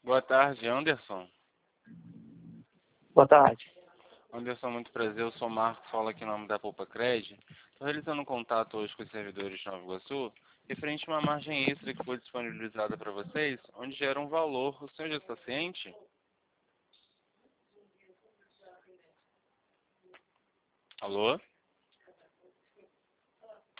Boa tarde, Anderson. Boa tarde. Anderson, muito prazer. Eu sou o Marcos, falo aqui em nome da Poupa Cred. Estou realizando um contato hoje com os servidores de Nova Iguaçu, referente a uma margem extra que foi disponibilizada para vocês, onde gera um valor. O senhor já está ciente? Alô?